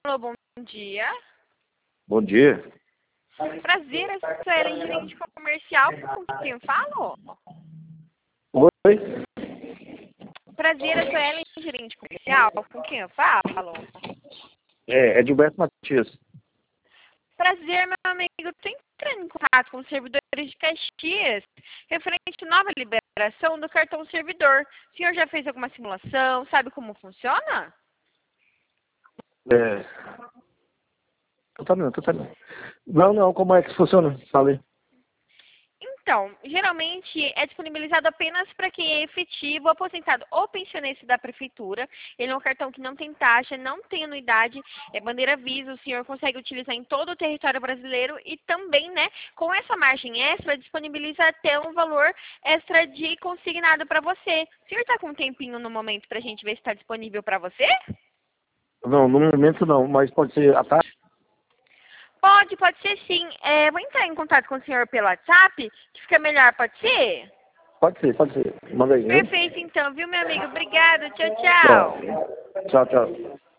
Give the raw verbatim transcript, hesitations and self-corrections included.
bom dia. Bom dia. Prazer, eu sou Ellen, gerente comercial. Com quem eu falo? Oi? Prazer, eu sou Ellen, gerente comercial. Com quem eu falo? É, é Gilberto Matias. Prazer, meu amigo. Estou entrando em contato com os servidores de Caxias, referente à nova liberação do cartão servidor. O senhor já fez alguma simulação? Sabe como funciona? É... Totalmente, totalmente. Não, não, como é que funciona? Falei. Então, geralmente é disponibilizado apenas para quem é efetivo, aposentado ou pensionista da prefeitura. Ele é um cartão que não tem taxa, não tem anuidade, é bandeira Visa, o senhor consegue utilizar em todo o território brasileiro e também, né, com essa margem extra, disponibiliza até um valor extra de consignado para você. O senhor está com um tempinho no momento para a gente ver se está disponível para você? Não, no momento não, mas pode ser à tarde? Pode, pode ser sim. É, vou entrar em contato com o senhor pelo WhatsApp, que fica melhor, pode ser? Pode ser, pode ser. Manda aí, né? Perfeito, então, viu, meu amigo? Obrigada. Tchau, Tchau. tchau. Tchau, tchau.